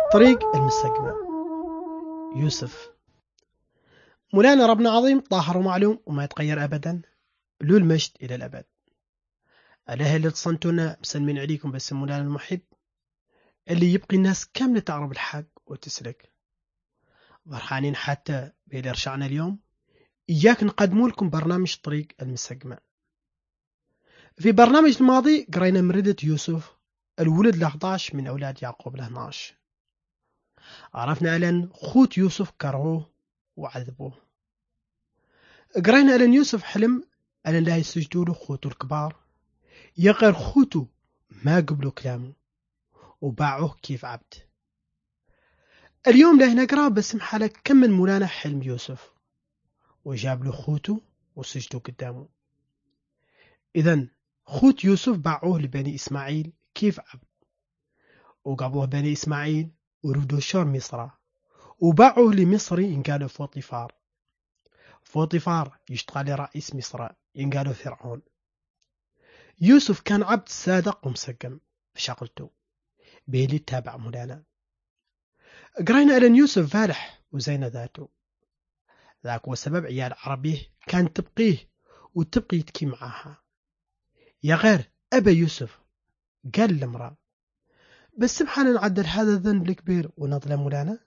طريق المستقبل. يوسف. مولانا ربنا عظيم طاهر ومعلوم وما يتغير أبدا، له المجد إلى الأبد. الله اللي تصنتونا مسلمين عليكم بس مولانا المحب اللي يبقي الناس كاملة تعرف الحق وتسلك. فرحانين حتى بإذا رشعنا اليوم إياك نقدموا لكم برنامج طريق المستقبل. في برنامج الماضي قرينا من ردة يوسف الولد له 11 من أولاد يعقوب له 12. عرفنا أن خوت يوسف كرهوه وعذبوه. قرينا أن يوسف حلم أن لا يسجدوا له خوته الكبار، يغير خوته ما قبلوا كلامه وباعوه كيف عبد. اليوم له نقرأ بس محالك كمل مولانا حلم يوسف وجاب له خوته وسجدوا قدامه. إذن خوت يوسف باعوه لبني إسماعيل كيف عبد، وقابوه بني إسماعيل وردوا شر مصر وباعوه لمصري ينقالوا فوطيفار. فوطيفار يشتغل رئيس مصر ينقالوا فرعون. يوسف كان عبد صادق ومسقم بشغلته بيلي تابع مولانا. قرينا أن يوسف فالح وزين ذاته، ذاك هو سبب عيال عربيه كان تبقيه وتبقي يتكي معاها. يا غير أبا يوسف قال لمرأة بس سبحان نعدل هذا الذنب الكبير ونظلم مولانا.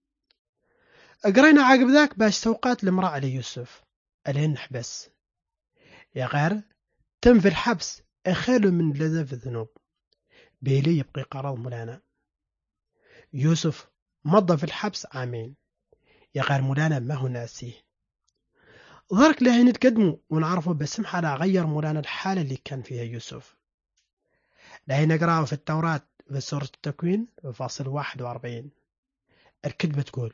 قرينا عقب ذاك باش سوقات المرأة على يوسف ألين نحبس. يا غير تم في الحبس أخيله من لذة الذنوب بيلي يبقي قرار مولانا. يوسف مضى في الحبس عامين. يا غير مولانا ما هو ناسيه. ضرك له نتقدموا ونعرفه بس محالة غير مولانا الحالة اللي كان فيها يوسف. له نقرأه في التوراة في سورة التكوين فاصل 41. الكتبة تقول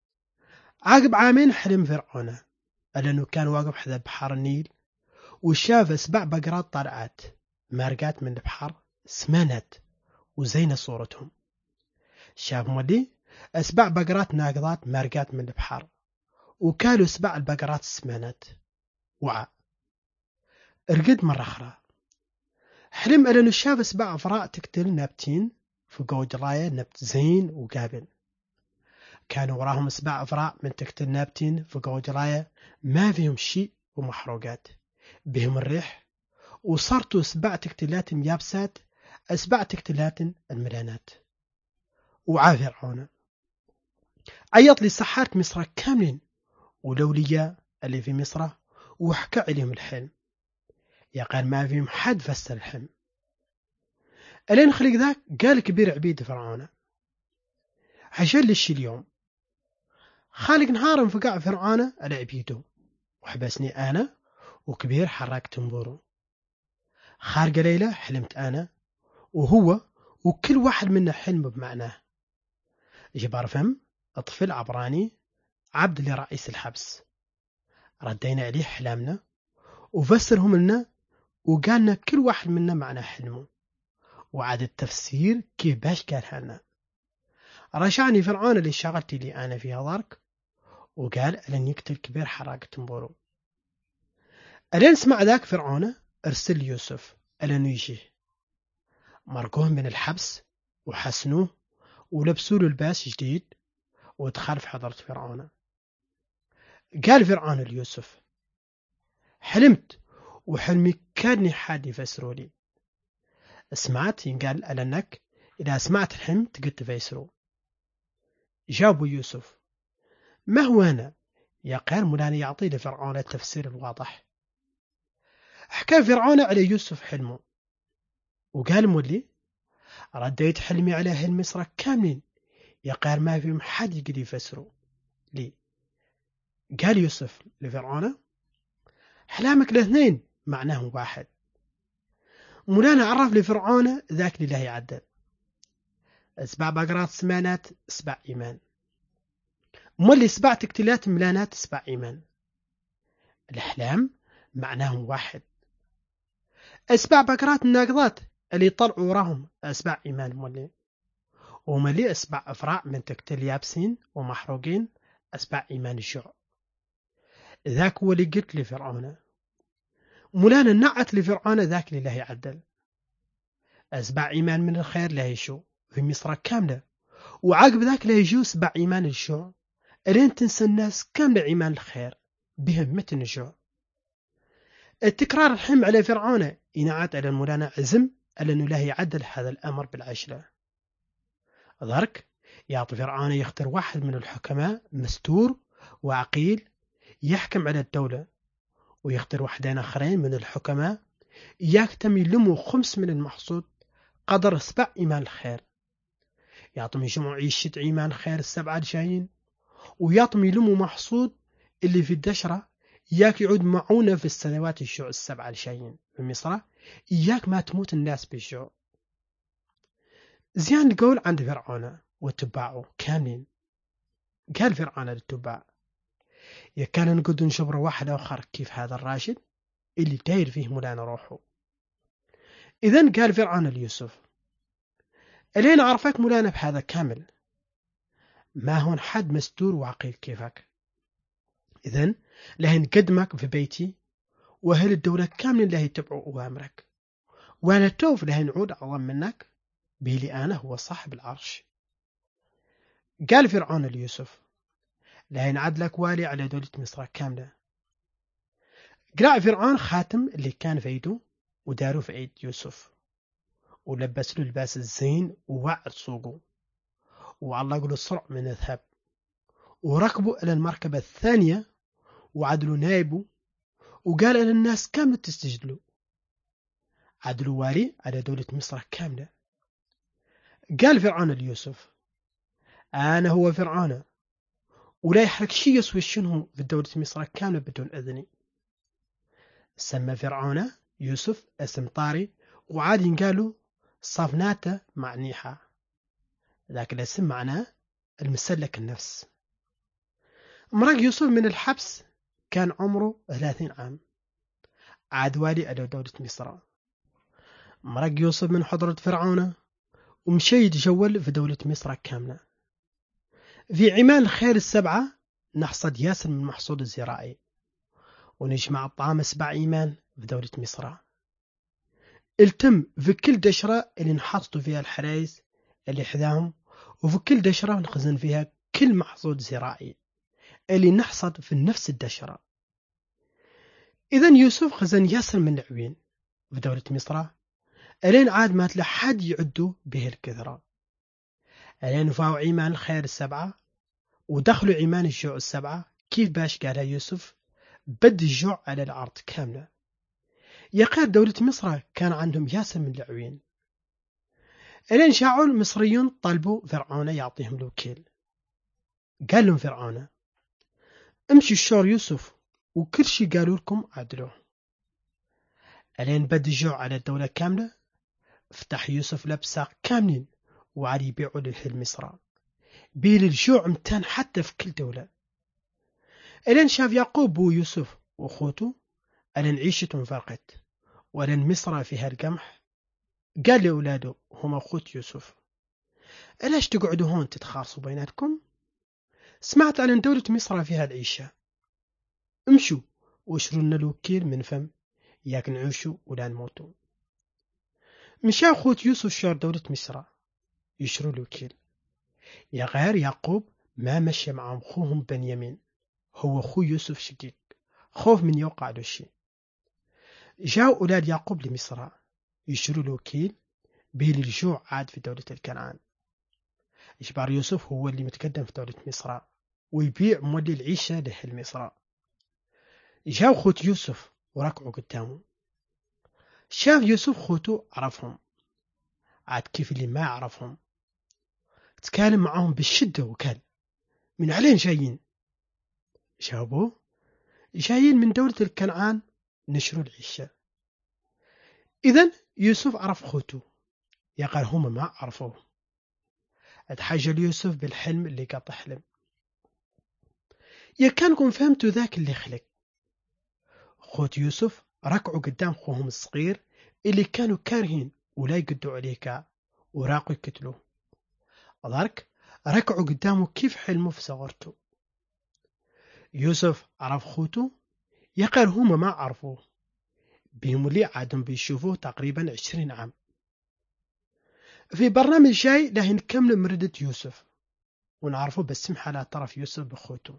عقب عامين حلم فرعون لأنه كان واقف حذا بحر النيل وشاف 7 بقرات طلعت مارقات من البحر سمنت وزين صورتهم. شاف مولي 7 بقرات ناقضات مارقات من البحر وكالوا 7 البقرات سمنت وعى. ارقد مرة أخرى حلم أنه شاف 7 أفراء تقتل نابتين في قوج راية نبت زين وقابل. كانوا وراهم 7 أفراء من تقتل نابتين في قوج راية ما فيهم شيء ومحروقات بهم الريح، وصرتوا 7 تقتلات يابسات 7 تقتلات الملانات. وعى فرعون عيط لي سحارة مصر كاملين ولولياء اللي في مصر وحكى عليهم الحلم. يا قال ما فيهم حد فسر الحلم. ألين خلق ذاك قال كبير عبيد فرعون عشان ليش اليوم خالق نهار انفقع فرعون على عبيده وحبسني أنا وكبير حراك تنبوره. خارق ليلة حلمت أنا وهو وكل واحد منا حلم بمعناه. جبار فم طفل عبراني عبد لرئيس الحبس. ردينا عليه حلامنا وفسرهم لنا وقالنا كل واحد منا معنى حلمه وعاد التفسير كيف باش قالها لنا. رجعني فرعون اللي شغلتي لي أنا فيها ضرك وقال ألن يقتل كبير حراقة تنبورو. ألين سمع ذاك فرعون أرسل يوسف ألن يجيه. مرقوه من الحبس وحسنوه ولبسوا له لباس جديد ودخل في حضرة فرعون. قال فرعون ليوسف حلمت وحلمي كاني حد يفسروا لي. سمعت ينقال ألنك إذا سمعت الحلم تقد تفسروا. جابوا يوسف ما هو أنا يا قال مولانا يعطي لفرعون التفسير الواضح. حكى فرعون على يوسف حلمه وقال مولي رديت حلمي على أهل مصر كاملين يا قال ما فيهم حد يقدر يفسروا لي. قال يوسف لفرعون حلامك الاثنين معناه واحد. مولانا عرف لفرعون ذاك لله يعدل 7 بقرات سمانات 7 إيمان مولي 7 تقتلات ملانات 7 إيمان. الأحلام معناهم واحد. 7 بقرات الناقضات اللي طلعوا وراهم 7 إيمان مولي وملي 7 أفراع من تقتل يابسين ومحروقين 7 إيمان الجوع. ذاك هو اللي قلت لفرعون. مولانا نعت لفرعون ذاك لله يعدل 7 إيمان من الخير له يشو في مصر كاملة وعقب ذاك لا يجوا 7 إيمان الجوع، ألين تنسى الناس كاملة إيمان الخير بهم متن الجوع. التكرار الحم على فرعون ينعت على المولانا عزم على أنه لا يعدل هذا الأمر بالعجلة. ذرك يعطي فرعون يختار واحد من الحكماء مستور وعقيل يحكم على الدولة، ويختار واحدين آخرين من الحكماء يكتم يلموا 5 من المحصول قدر 7 إيمان الخير، يعطم يجمعوا عيشة إيمان خير ال7 الجايين، ويعطم يلموا محصول اللي في الدشرة إياك يعود معونة في السنوات الجوع ال7 الجايين في مصر، إياك ما تموت الناس بالجوع. زيان القول عند فرعون واتباعه كاملين. قال فرعون للتباع: يا كان نقدر نشبر واحد آخر كيف هذا الراجل اللي داير فيه مولانا روحه. إذن قال فرعون ليوسف: ألين عرفك مولانا بهذا كامل، ما هون حد مستور وعقيل كيفك. إذن له نقدمك في بيتي، وأهل الدولة كاملين له يتبعوا أوامرك، وأنا توف له نعود أعظم منك بيلي أنا هو صاحب العرش. قال فرعون ليوسف: لا ينعد لك والي على دولة مصر كاملة. قلع فرعون خاتم اللي كان في ايده وداره في ايد يوسف، ولبس له الباس الزين ووعد سوقه، وعلق له صرع من الذهب، وركبوا إلى المركبة الثانية وعدلوا نايبه، وقال إلى الناس كاملة تستجدلوا. عدلوا والي على دولة مصر كاملة. قال فرعون ليوسف: أنا هو فرعون، ولا يحرك شيء يسوي شنو في دولة مصر كاملة بدون إذني. سمى فرعون يوسف اسم طاري، وعاد ينقالوا صفناته معنيحة، ذاك الاسم معناه المسلك النفس. مرق يوسف من الحبس كان عمره 30 عام، عاد والي على دولة مصر. مرق يوسف من حضرة فرعون ومشي يتجول في دولة مصر كاملة. في عمال الخير ال7 نحصد ياسر من المحصول الزراعي، ونجمع الطعام 7 إيمان في دولة مصر. التم في كل دشرة اللي نحطوا فيها الحرايز اللي حذاهم، وفي كل دشرة نخزن فيها كل محصول زراعي اللي نحصد في نفس الدشرة. إذن يوسف خزن ياسر من العوين في دولة مصر، ألين عاد ما تلا حد يعدوا به الكثرة. ألين فاو عيمان الخير ال7 ودخلوا عيمان الجوع ال7. كيف باش قالها يوسف؟ بد الجوع على الأرض كاملة. يقال دولة مصر كان عندهم ياسر من العوين. ألين شاعوا المصريون طلبوا فرعون يعطيهم الوكيل. قال لهم فرعون: امشي الشور يوسف وكل شي قالوا لكم عدلوه. ألين بد الجوع على الدولة كاملة، فتح يوسف لبساق كاملين وعاد يبيعوا لأهل مصر، بيل الجوع متان حتى في كل دولة. ألين شاف يعقوب ويوسف وأخوته ألين عيشتهم فرقت، ولن مصر فيها القمح. قال لأولاده هم أخوت يوسف: ألاش تقعدوا هون تتخاصوا بيناتكم؟ سمعت عن دولة مصر فيها العيشة، امشوا واشروا لنا الوكيل من فم، ياك نعيشوا ولا نموتوا. مشى أخوت يوسف شار دولة مصر يشروا الوكيل. يا غير يعقوب ما مشى معهم خوهم بنيامين، هو أخو يوسف شقيق، خوف من يوقع له شيء. جاءوا أولاد يعقوب لمصر يشروا الوكيل، بيل الجوع عاد في دولة الكنعان. إجبار يوسف هو اللي متقدم في دولة مصر، ويبيع مولي العيشة لأهل مصر. جاءوا خوت يوسف وركعوا قدامه. شاف يوسف خوته عرفهم، عاد كيف اللي ما عرفهم. تكلم معهم بالشدة وكان: من علين جايين؟ جاوبوه: جايين من دولة الكنعان نشروا العيشة. إذن يوسف عرف خوته، يقال هم ما عرفوه. اتحاجى ليوسف بالحلم اللي قاطع حلم. يا كانكم فهمتوا ذاك اللي خلق. خوت يوسف ركعوا قدام خوهم الصغير اللي كانوا كارهين ولا يقدوا عليك، وراقوا يقتلوه. ذاك ركعوا قدامه كيف حلمه في صغرته. يوسف عرف خوته، يقال هما ما عرفوه، بهم اللي عادهم بيشوفوه تقريبا 20 عام. في برنامج جاي له نكمل مردة يوسف ونعرفه بالسمحة على طرف يوسف بخوته.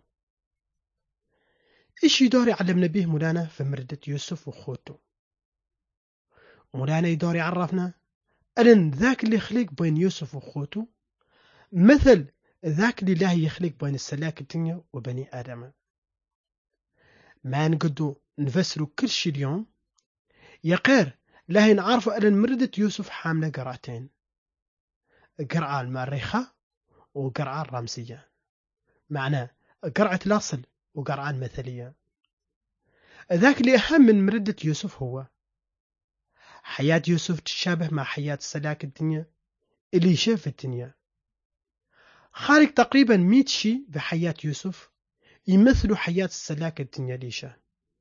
إيش يدور يعلمنا به مولانا في مردة يوسف وخوته؟ مولانا يدور يعرفنا أن ذاك اللي يخلق بين يوسف وخوته مثل ذاك اللي الله يخلق بين السلاك الدنيا وبني آدم. ما نقدو نفسروا كل شيء اليوم يقير لا نعرفوا أن مردة يوسف حاملة قرعتين، قرعة المؤرخة وقرعة الرمزية، معناه قرعة الأصل وقرعة المثلية. ذاك اللي أهم من مردة يوسف هو حياة يوسف تشابه مع حياة السلاك الدنيا اللي شاف الدنيا، خارج تقريبا 100 شيء بحياة يوسف يمثلوا حياة السلاك الدنيا ليشة.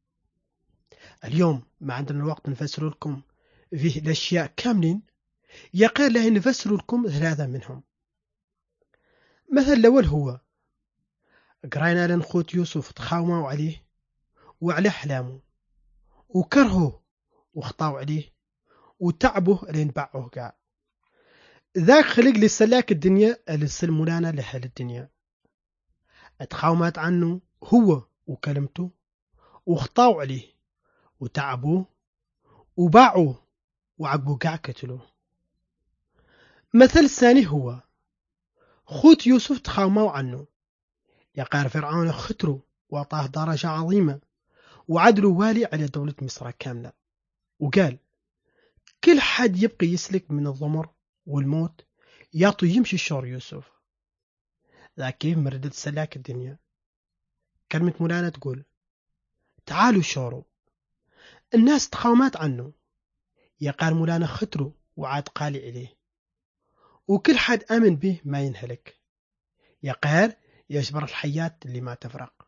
اليوم ما عندنا الوقت نفسر لكم فيه الأشياء كاملين، يقال له نفسر لكم 3 منهم. مثل الأول هو قرينا لأن خوت يوسف تخاوموا عليه وعلى أحلامه وكرهوه واخطاوا عليه وتعبوه لين باعوه قاع. ذاك خلق للسلاك الدنيا اللي سلمولانا لأهل الدنيا، اتخاومت عنه هو وكلمته واخطاوا عليه وتعبوه وباعوه وعقبوا قاع قتلوه. مثل الثاني هو خوت يوسف تخاوموا عنه، يقار فرعون خطره وأعطاه درجة عظيمة وعدلوا والي على دولة مصر كاملة، وقال كل حد يبقي يسلك من الضمر والموت يعطوا يمشي شور يوسف. ذا كيف مردة سلاك الدنيا. كلمة مولانا تقول تعالوا شوروا. الناس تخاومات عنه، يقال مولانا خطره وعاد قالي عليه، وكل حد آمن به ما ينهلك، يقال يجبر الحياة اللي ما تفرق.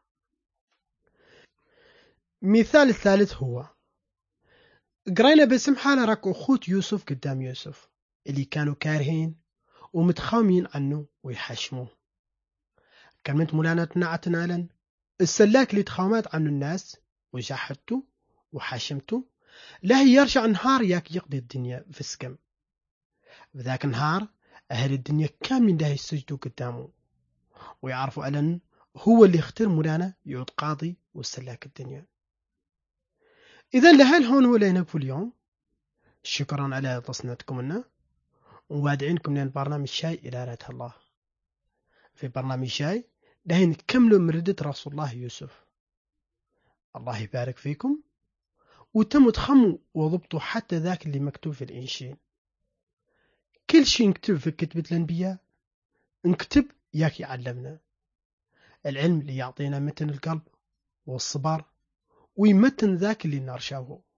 مثال الثالث هو قرينا باسم حالة راك أخوت يوسف قدام يوسف اللي كانوا كارهين ومتخامين عنه ويحشموه. كلمة مولانا تنعتنا لن السلاك اللي تخامات عنه الناس وجحدته وحشمته لا يرجع نهار ياك يقضي الدنيا في السكم. بذاك النهار أهل الدنيا كاملين له يسجدوا قدامه ويعرفوا ألن هو اللي اختار مولانا يعود قاضي والسلاك الدنيا. إذن لهل هون ولا نقف اليوم. شكرا على تصنيعكم لنا، ووادعينكم لأن برنامج شاي إلى رات الله. في برنامج شاي ده نكملوا مردة رسول الله يوسف. الله يبارك فيكم، وتم تخموا وضبطوا حتى ذاك اللي مكتوب في الإنشيل. كل شيء نكتب في كتبة الأنبياء نكتب ياك يعلمنا العلم اللي يعطينا متن القلب والصبر ويمتن ذاك اللي نرشاه.